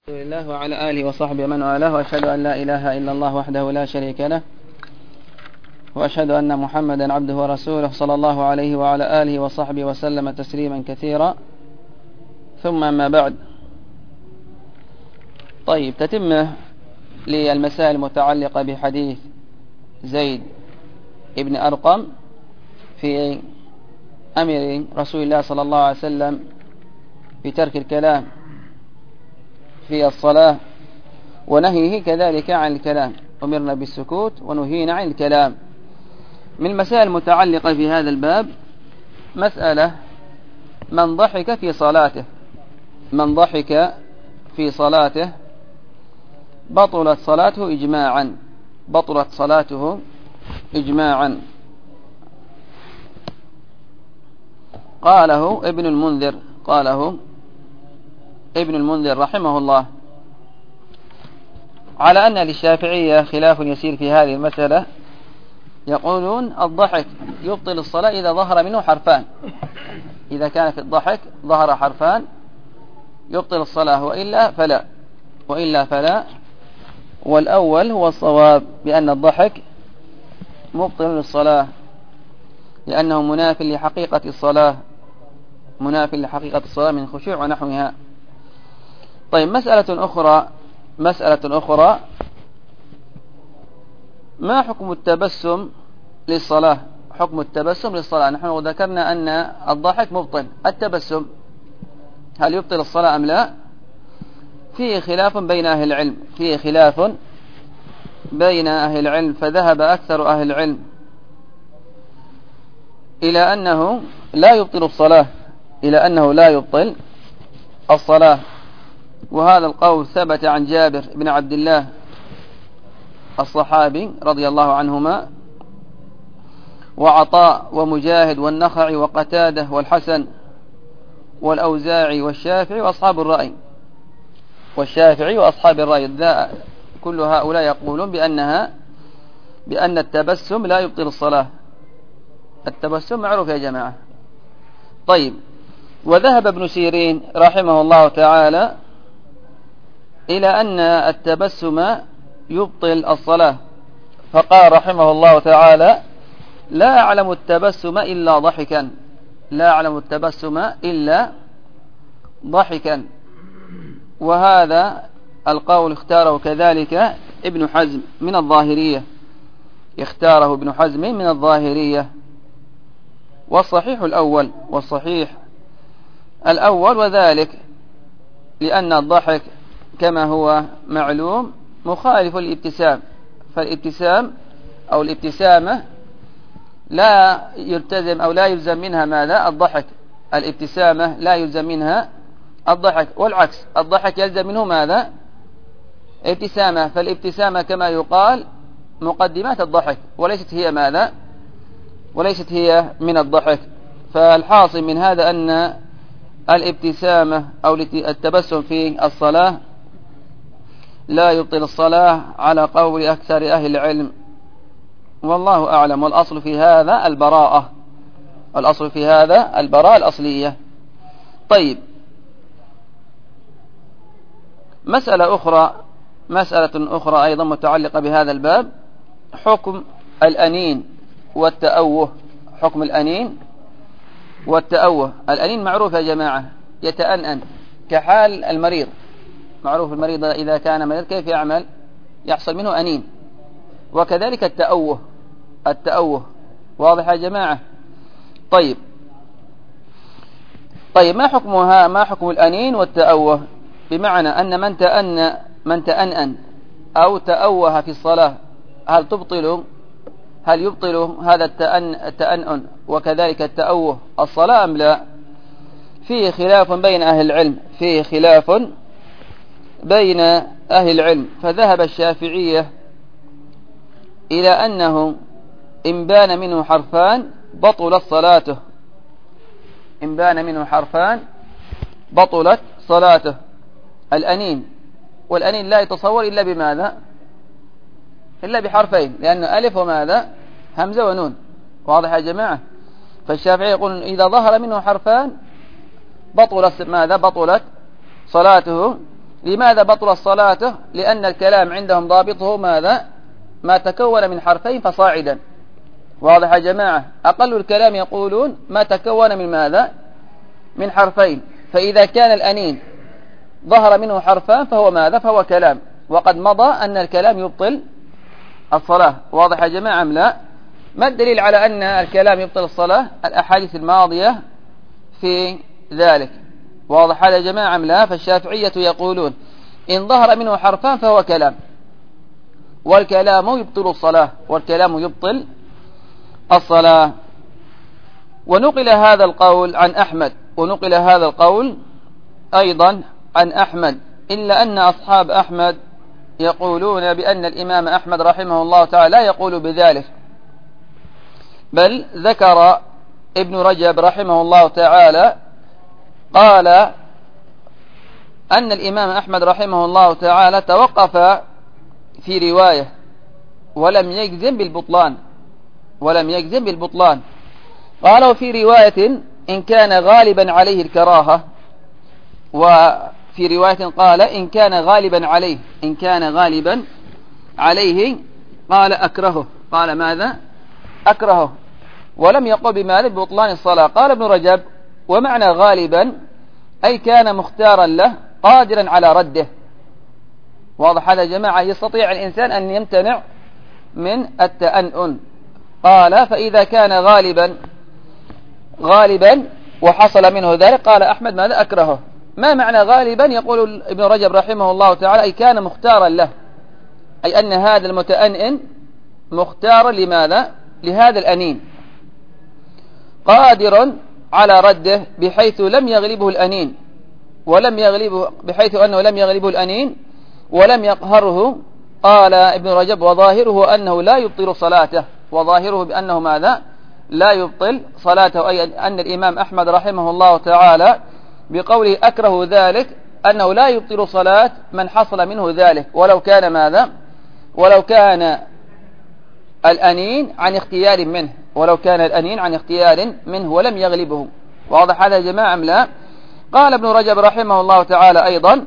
رسول الله وعلى آله وصحبه من والاه، وأشهد أن لا إله إلا الله وحده لا شريك له، وأشهد أن محمدا عبده ورسوله صلى الله عليه وعلى آله وصحبه وسلم تسليما كثيرا. ثم ما بعد. طيب، تتمة للمسائل المتعلقة بحديث زيد ابن أرقم في أمر رسول الله صلى الله عليه وسلم بترك الكلام في الصلاة، ونهيه كذلك عن الكلام. أمرنا بالسكوت ونهينا عن الكلام. من المسائل المتعلقة في هذا الباب مسألة: من ضحك في صلاته، من ضحك في صلاته بطلت صلاته إجماعا، بطلت صلاته إجماعا. قاله ابن المنذر، قاله ابن المنذر رحمه الله، على أن للشافعية خلاف يسير في هذه المسألة. يقولون الضحك يبطل الصلاة إذا ظهر منه حرفان، إذا كان في الضحك ظهر حرفان يبطل الصلاة، وإلا فلا. والأول هو الصواب، بأن الضحك مبطل للصلاة، لأنه مناف لحقيقة الصلاة، مناف لحقيقة الصلاة من خشوع ونحوها. طيب، مسألة أخرى: ما حكم التبسم للصلاة؟ حكم التبسم للصلاة. نحن ذكرنا أن الضحك مبطل، التبسم هل يبطل الصلاة أم لا؟ فيه خلاف بين أهل العلم، فيه خلاف بين أهل العلم، فذهب أكثر أهل العلم إلى أنه لا يبطل الصلاة، إلى أنه لا يبطل الصلاة. وهذا القول ثبت عن جابر بن عبد الله الصحابي رضي الله عنهما، وعطاء ومجاهد والنخعي وقتادة والحسن والأوزاعي والشافعي وأصحاب الرأي، كل هؤلاء يقولون بأن التبسم لا يبطل الصلاة. التبسم معروف يا جماعة. طيب، وذهب ابن سيرين رحمه الله تعالى إلى أن التبسم يبطل الصلاة، فقال رحمه الله تعالى: لا أعلم التبسم إلا ضحكا، لا أعلم التبسم إلا ضحكا. وهذا القول اختاره كذلك ابن حزم من الظاهرية، اختاره ابن حزم من الظاهرية. والصحيح الأول، وذلك لأن الضحك كما هو معلوم مخالف للابتسام، فالابتسام أو الابتسامة لا يلتزم أو لا يلزم منها ماذا؟ الضحك. الابتسامة لا يلزم منها الضحك، والعكس، الضحك يلزم منه ماذا؟ ابتسامة. فالابتسامة كما يقال مقدمات الضحك، وليست هي ماذا؟ وليست هي من الضحك. فالحاصل من هذا أن الابتسامة أو التبسم في الصلاة لا يبطل الصلاة على قول أكثر أهل العلم، والله أعلم. والأصل في هذا البراءة، الأصل في هذا البراءة الأصلية. طيب، مسألة أخرى أيضا متعلقة بهذا الباب: حكم الأنين والتأوه. حكم الأنين والتأوه. الأنين معروف يا جماعة، يتأنأن كحال المريض. معروف المريض إذا كان مريض كيف يعمل؟ يحصل منه أنين. وكذلك التأوه. واضح يا جماعة؟ طيب، ما حكم الأنين والتأوه؟ بمعنى أن من تأنأن أو تأوه في الصلاة، هل يبطل هذا التأنؤن وكذلك التأوه الصلاة أم لا؟ فيه خلاف بين أهل العلم. فذهب الشافعية إلى أنه إن بان منه حرفان بطلت صلاته، إن بان منه حرفان بطلت صلاته. الأنين، والأنين لا يتصور إلا بماذا؟ إلا بحرفين، لأنه ألف وماذا؟ همزة ونون. واضح يا جماعة؟ فالشافعي يقول إذا ظهر منه حرفان بطلت ماذا؟ بطلت صلاته. لماذا بطل صلاته؟ لأن الكلام عندهم ضابطه ماذا؟ ما تكون من حرفين فصاعدا. واضح يا جماعة؟ أقل الكلام يقولون ما تكون من ماذا؟ من حرفين. فإذا كان الأنين ظهر منه حرفان فهو ماذا؟ فهو كلام. وقد مضى أن الكلام يبطل الصلاة. واضح يا جماعة أم لا؟ ما الدليل على أن الكلام يبطل الصلاة؟ الأحاديث الماضية في ذلك. واضح هذا يا جماعة أم لا؟ فالشافعية يقولون إن ظهر منه حرفان فهو كلام، والكلام يبطل الصلاة، والكلام يبطل الصلاة. ونقل هذا القول عن أحمد، ونقل هذا القول أيضا عن أحمد، إلا أن أصحاب أحمد يقولون بأن الإمام أحمد رحمه الله تعالى لا يقول بذلك، بل ذكر ابن رجب رحمه الله تعالى قال أن الإمام أحمد رحمه الله تعالى توقف في رواية ولم يجزم بالبطلان، ولم يجزم بالبطلان. قالوا في رواية إن كان غالبا عليه الكراهة، وفي رواية قال إن كان غالبا عليه، إن كان غالبا عليه قال أكرهه. قال ماذا؟ أكرهه. ولم يقل بماذا؟ ببطلان الصلاة. قال ابن رجب ومعنى غالبا أي كان مختارا له قادرا على رده. واضح هذا يا جماعة؟ يستطيع الإنسان أن يمتنع من التأنن. قال فإذا كان غالبا وحصل منه ذلك قال أحمد ماذا؟ أكرهه. ما معنى غالبا؟ يقول ابن رجب رحمه الله تعالى أي كان مختارا له، أي أن هذا المتأنن مختارا لماذا؟ لهذا الأنين، قادر على رده بحيث لم يغلبه الأنين، ولم يغلبه بحيث أنه لم يغلبه الأنين ولم يقهره. قال ابن رجب وظاهره أنه لا يبطل صلاته، وظاهره بأنه ماذا؟ لا يبطل صلاته، أي أن الإمام أحمد رحمه الله تعالى بقوله أكره ذلك أنه لا يبطل صلاة من حصل منه ذلك، ولو كان ماذا؟ ولو كان الأنين عن اختيار منه، ولو كان الأنين عن اختيار منه ولم يغلبه. واضح هذا يا جماعة أم لا؟ قال ابن رجب رحمه الله تعالى أيضا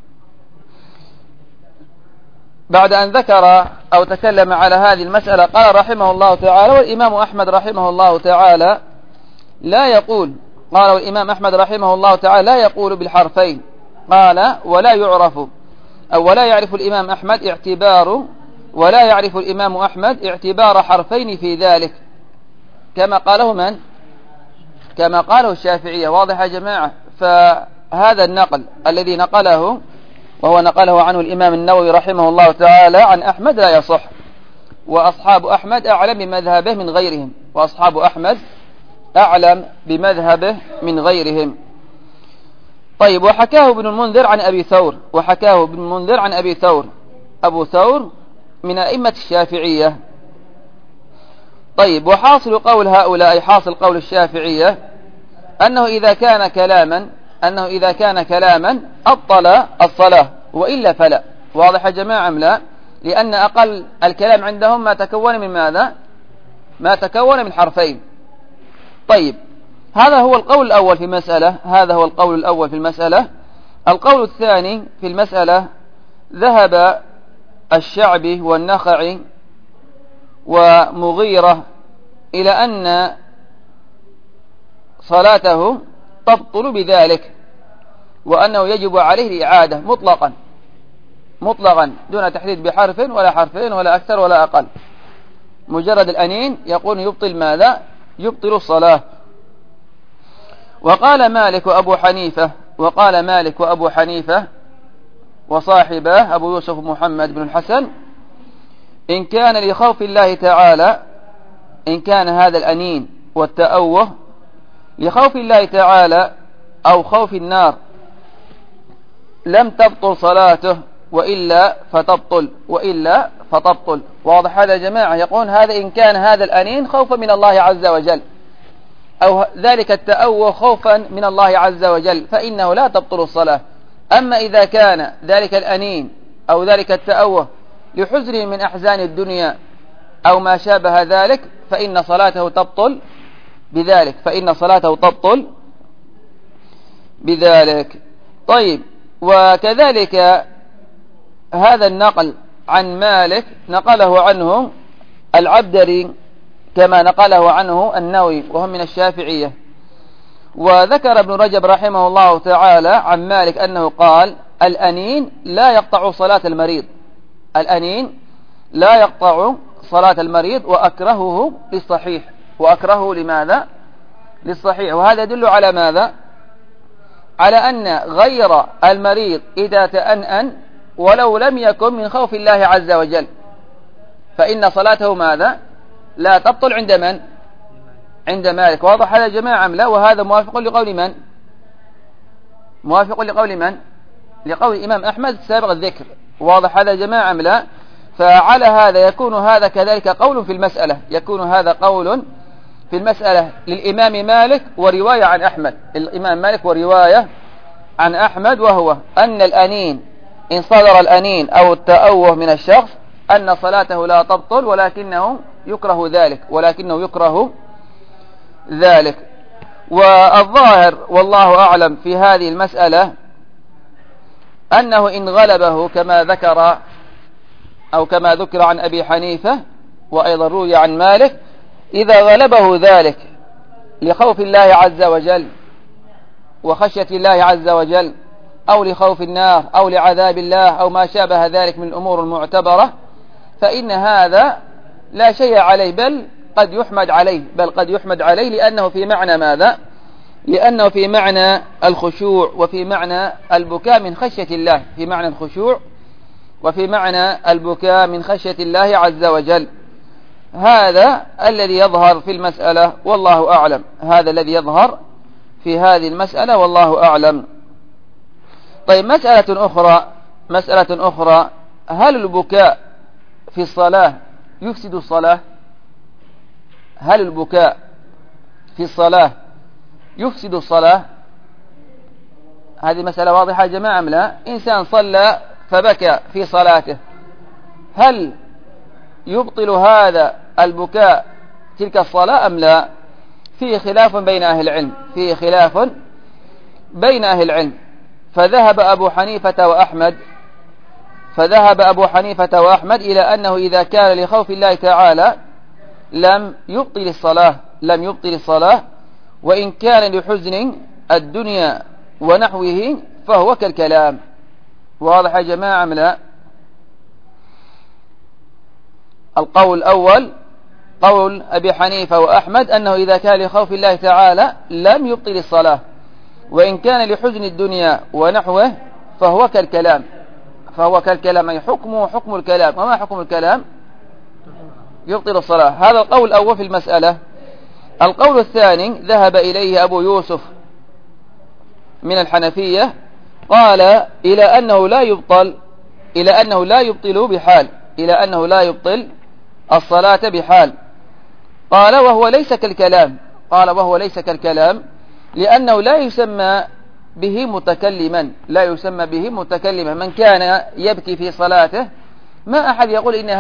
بعد أن ذكر أو تكلم على هذه المسألة قال رحمه الله تعالى والإمام أحمد رحمه الله تعالى لا يقول، قال والإمام أحمد رحمه الله تعالى لا يقول بالحرفين. قال ولا يعرف أو ولا يعرف الإمام أحمد ولا يعرف الإمام أحمد اعتبار حرفين في ذلك، كما قاله من؟ كما قاله الشافعية. واضح يا جماعة؟ فهذا النقل الذي نقله وهو نقله عنه الإمام النووي رحمه الله تعالى عن أحمد لا يصح، وأصحاب أحمد أعلم بمذهبه من غيرهم، وأصحاب أحمد أعلم بمذهبه من غيرهم. طيب وحكاه ابن المنذر عن أبي ثور، وحكاه ابن المنذر عن أبي ثور، أبو ثور من أئمة الشافعية. طيب وحاصل قول هؤلاء أي حاصل قول الشافعية أنه إذا كان كلاما أبطل الصلاة وإلا فلا. واضح يا جماعة أم لا؟ لأن أقل الكلام عندهم ما تكون من ماذا؟ ما تكون من حرفين. طيب هذا هو القول الأول في مسألة، هذا هو القول الأول في المسألة. القول الثاني في المسألة ذهب الشعبي والنخعي ومغيرة إلى أن صلاته تبطل بذلك، وأنه يجب عليه الإعادة مطلقا دون تحديد بحرف ولا حرفين ولا أكثر ولا أقل. مجرد الأنين يقول يبطل ماذا؟ يبطل الصلاة. وقال مالك وأبو حنيفة وصاحبه أبو يوسف محمد بن الحسن إن كان لخوف الله تعالى، إن كان هذا الأنين والتأوه لخوف الله تعالى أو خوف النار لم تبطل صلاته وإلا فتبطل. واضح هذا يا جماعة؟ يقول هذا إن كان هذا الأنين خوفا من الله عز وجل أو ذلك التأوه خوفا من الله عز وجل فإنه لا تبطل الصلاة. أما إذا كان ذلك الأنين أو ذلك التأوه لحزن من أحزان الدنيا أو ما شابه ذلك فإن صلاته تبطل بذلك، طيب وكذلك هذا النقل عن مالك نقله عنه العبدري كما نقله عنه النووي وهم من الشافعية. وذكر ابن رجب رحمه الله تعالى عن مالك أنه قال: الأنين لا يقطع صلاة المريض، الأنين لا يقطع صلاة المريض، وأكرهه للصحيح. وأكرهه لماذا؟ للصحيح. وهذا يدل على ماذا؟ على أن غير المريض إذا تأنأن ولو لم يكن من خوف الله عز وجل فإن صلاته ماذا؟ لا تبطل عند من؟ عند مالك. واضح هذا يا جماعة أم لا؟ وهذا موافق لقول من؟ موافق لقول من؟ لقول الإمام أحمد سابق الذكر. واضح هذا يا جماعة أم لا؟ فعلى هذا يكون هذا كذلك قول في المسألة، يكون هذا قول في المسألة للإمام مالك ورواية عن أحمد، الإمام مالك ورواية عن أحمد، وهو أن الأنين إن صدر الأنين أو التأوه من الشخص أن صلاته لا تبطل، ولكنه يكره ذلك، ولكنه يكره ذلك. والظاهر والله أعلم في هذه المسألة أنه إن غلبه كما ذكر أو كما ذكر عن أبي حنيفة وأيضا روي عن مالك، إذا غلبه ذلك لخوف الله عز وجل وخشية الله عز وجل أو لخوف النار أو لعذاب الله أو ما شابه ذلك من الأمور المعتبرة، فإن هذا لا شيء عليه، بل قد يحمد عليه، لأنه في معنى ماذا؟ لأنه في معنى الخشوع وفي معنى البكاء من خشية الله، في معنى الخشوع وفي معنى البكاء من خشية الله عز وجل. هذا الذي يظهر في المسألة والله أعلم، هذا الذي يظهر في هذه المسألة والله أعلم. طيب، مسألة أخرى، هل البكاء في الصلاة يفسد الصلاة؟ هل البكاء في الصلاة يفسد الصلاة؟ هذه مسألة واضحة يا جماعة أم لا؟ إنسان صلى فبكى في صلاته، هل يبطل هذا البكاء تلك الصلاة أم لا؟ فيه خلاف بين أهل العلم، فيه خلاف بين أهل العلم. فذهب أبو حنيفة وأحمد إلى أنه إذا كان لخوف الله تعالى لم يبطل الصلاة، وإن كان لحزن الدنيا ونحوه فهو كالكلام. واضح يا جماعة أم لا؟ القول الأول قول أبي حنيفة وأحمد أنه إذا كان لخوف الله تعالى لم يبطل الصلاة، وإن كان لحزن الدنيا ونحوه فهو كالكلام. أي حكمه حكم الكلام. وما حكم الكلام؟ يبطل الصلاة. هذا القول الأول في المسألة. القول الثاني ذهب إليه أبو يوسف من الحنفية، قال إلى أنه لا يبطل الصلاة بحال. قال وهو ليس كالكلام، لأنه لا يسمى به متكلما. من كان يبكي في صلاته ما أحد يقول إن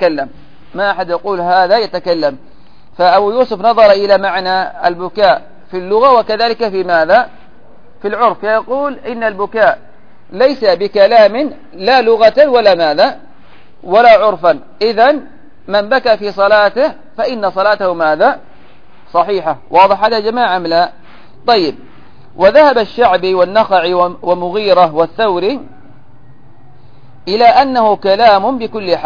هذا يتكلم، فأبو يوسف نظر إلى معنى البكاء في اللغة وكذلك في ماذا؟ في العرف، فيقول إن البكاء ليس بكلام لا لغة ولا ماذا؟ ولا عرفا. إذن من بكى في صلاته فإن صلاته ماذا؟ صحيحة. واضح هذا يا جماعة أم لا؟ طيب، وذهب الشعبي والنخعي ومغيرة والثوري إلى أنه كلام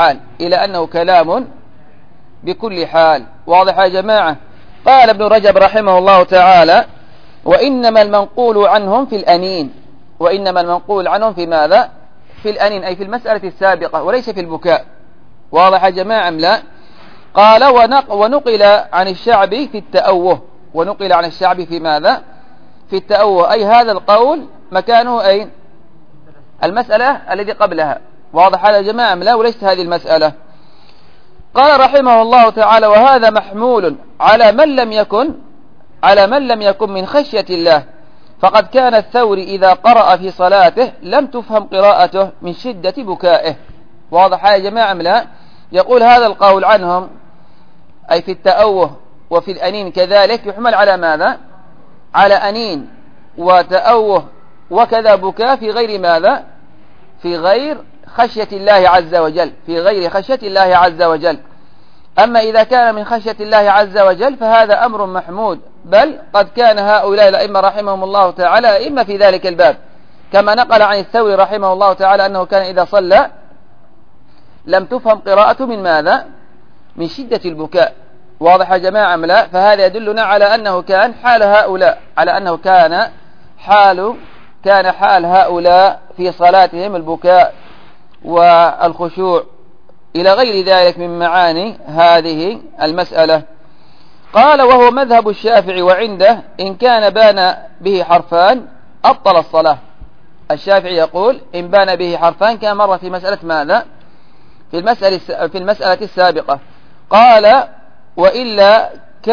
بكل حال. واضح يا جماعة؟ قال ابن رجب رحمه الله تعالى: وإنما المنقول عنهم في الأنين. في ماذا؟ في الأنين، أي في المسألة السابقة، وليس في البكاء. واضح يا جماعة أم لا؟ قال ونقل عن الشعبي في التأوه. في ماذا؟ في التأوه، أي هذا القول مكانه أين؟ المسألة الذي قبلها. واضح هذا يا جماعة أم لا؟ وليست هذه المسألة. قال رحمه الله تعالى: وهذا محمول على من لم يكن من خشية الله، فقد كان الثوري إذا قرأ في صلاته لم تفهم قراءته من شدة بكائه. واضح يا جماعة أم لا؟ يقول هذا القول عنهم أي في التأوه وفي الأنين كذلك يحمل على ماذا؟ على أنين وتأوه وكذا بكاء في غير ماذا؟ في غير خشية الله عز وجل، في غير خشية الله عز وجل. أما إذا كان من خشية الله عز وجل فهذا أمر محمود، بل قد كان هؤلاء الأئمة رحمهم الله تعالى أئمة في ذلك الباب، كما نقل عن الثوري رحمه الله تعالى أنه كان إذا صلى لم تفهم قراءته من ماذا؟ من شدة البكاء. واضح يا جماعة أم لا؟ فهذا يدلنا على أنه كان حال هؤلاء، على أنه كان حال هؤلاء في صلاتهم البكاء والخشوع إلى غير ذلك من معاني هذه المسألة. قال: وهو مذهب الشافعي، وعنده إن كان بان به حرفان أبطل الصلاة. الشافعي يقول إن بان به حرفان، كان مرة في مسألة ماذا؟ في المسألة السابقة. قال: وإلا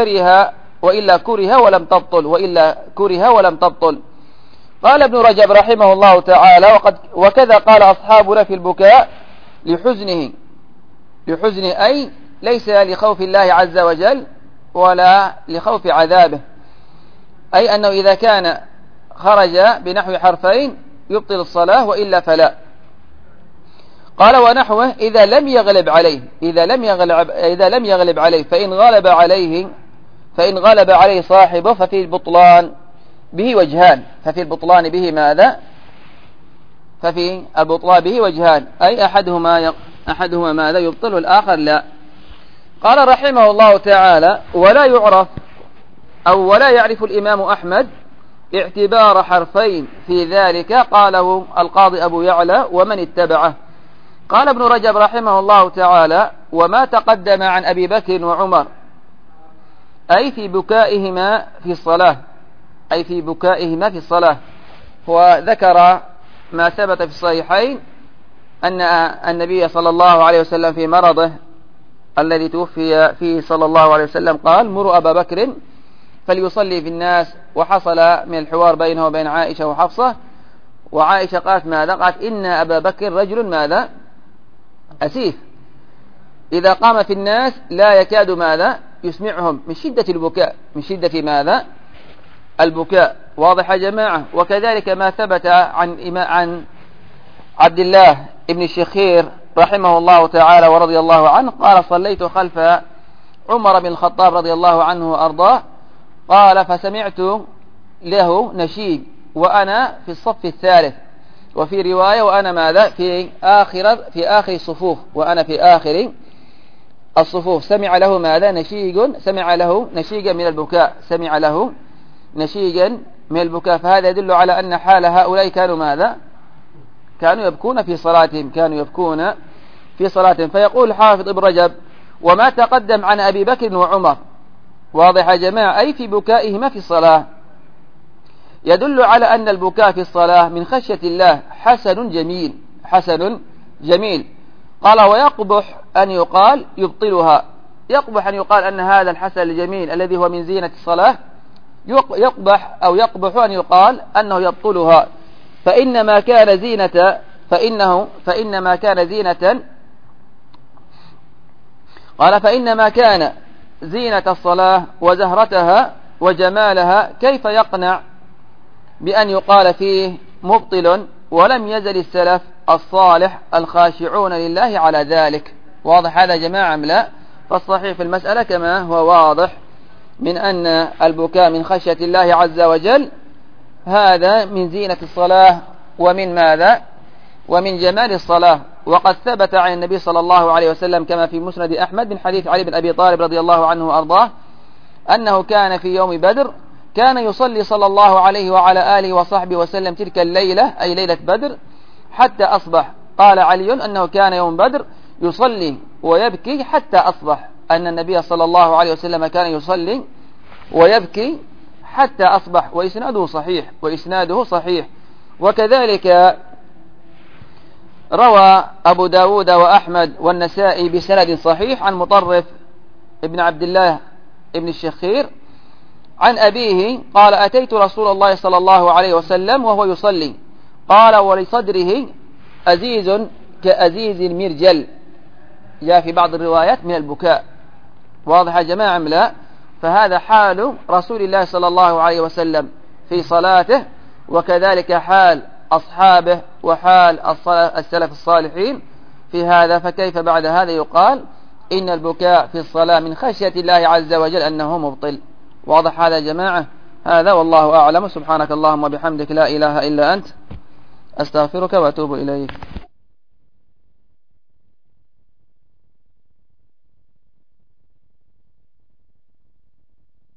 كره ولم تبطل. قال ابن رجب رحمه الله تعالى: وكذا قال أصحابنا في البكاء لحزنه، أي ليس لخوف الله عز وجل ولا لخوف عذابه، أي أنه إذا كان خرج بنحو حرفين يبطل الصلاة، وإلا فلا. قال: ونحوه إذا لم يغلب عليه فإن غلب عليه صاحبه ففي البطلان به وجهان. ففي البطلان به وجهان، أي أحدهما ماذا يبطل والآخر لا. قال رحمه الله تعالى: ولا يعرف الإمام أحمد اعتبار حرفين في ذلك، قاله القاضي أبو يعلى ومن اتبعه. قال ابن رجب رحمه الله تعالى: وما تقدم عن أبي بكر وعمر أي في بكائهما في الصلاة، وذكر ما ثبت في الصحيحين أن النبي صلى الله عليه وسلم في مرضه الذي توفي فيه صلى الله عليه وسلم قال: مروا أبا بكر فليصلي في الناس. وحصل من الحوار بينه وبين عائشة وحفصة، وعائشة قالت ماذا؟ قالت: إن أبا بكر رجل ماذا؟ أسيف، إذا قام في الناس لا يكاد ماذا؟ يسمعهم، من شدة البكاء، من شدة ماذا؟ البكاء. واضح يا جماعة؟ وكذلك ما ثبت عن عبد الله ابن الشخير رحمه الله تعالى ورضي الله عنه قال: صليت خلف عمر بن الخطاب رضي الله عنه وأرضاه، قال: فسمعت له نشيد وأنا في الصف الثالث، وفي رواية وأنا ماذا؟ في آخر الصفوف، وأنا في آخر الصفوف. سمع له ماذا؟ نشيجا من البكاء. فهذا يدل على أن حال هؤلاء كانوا ماذا؟ كانوا يبكون في صلاتهم. فيقول الحافظ ابن رجب: وما تقدم عن أبي بكر وعمر، واضح يا جماعة، أي في بكائهما في الصلاة، يدل على أن البكاء في الصلاة من خشية الله حسن جميل. قال: ويقبح أن يقال يبطلها، يقبح أن يقال أن هذا الحسن الجميل الذي هو من زينة الصلاة يقبح أن يقال أنه يبطلها، فإنما كان زينة الصلاة وزهرتها وجمالها، كيف يقنع بأن يقال فيه مبطل؟ ولم يزل السلف الصالح الخاشعون لله على ذلك. واضح هذا يا جماعة أم لا؟ فالصحيح في المسألة كما هو واضح من أن البكاء من خشية الله عز وجل، هذا من زينة الصلاة ومن ماذا؟ ومن جمال الصلاة. وقد ثبت عن النبي صلى الله عليه وسلم كما في مسند أحمد من حديث علي بن أبي طالب رضي الله عنه وأرضاه أنه كان في يوم بدر كان يصلي صلى الله عليه وعلى آله وصحبه وسلم تلك الليلة، أي ليلة بدر، حتى أصبح. قال علي أنه كان يوم بدر يصلي ويبكي حتى أصبح، أن النبي صلى الله عليه وسلم كان يصلي ويبكي حتى أصبح، وإسناده صحيح. وكذلك روى أبو داود وأحمد والنسائي بسند صحيح عن مطرف ابن عبد الله ابن الشخير عن أبيه قال: أتيت رسول الله صلى الله عليه وسلم وهو يصلي، قال: ولصدره أزيز كأزيز المرجل، جاء في بعض الروايات من البكاء. واضح يا جماعة أم لا؟ فهذا حال رسول الله صلى الله عليه وسلم في صلاته، وكذلك حال أصحابه وحال السلف الصالحين في هذا، فكيف بعد هذا يقال إن البكاء في الصلاة من خشية الله عز وجل أنه مبطل؟ واضح هذا يا جماعة؟ هذا والله أعلم. سبحانك اللهم وبحمدك لا إله إلا أنت، أستغفرك وأتوب إليك.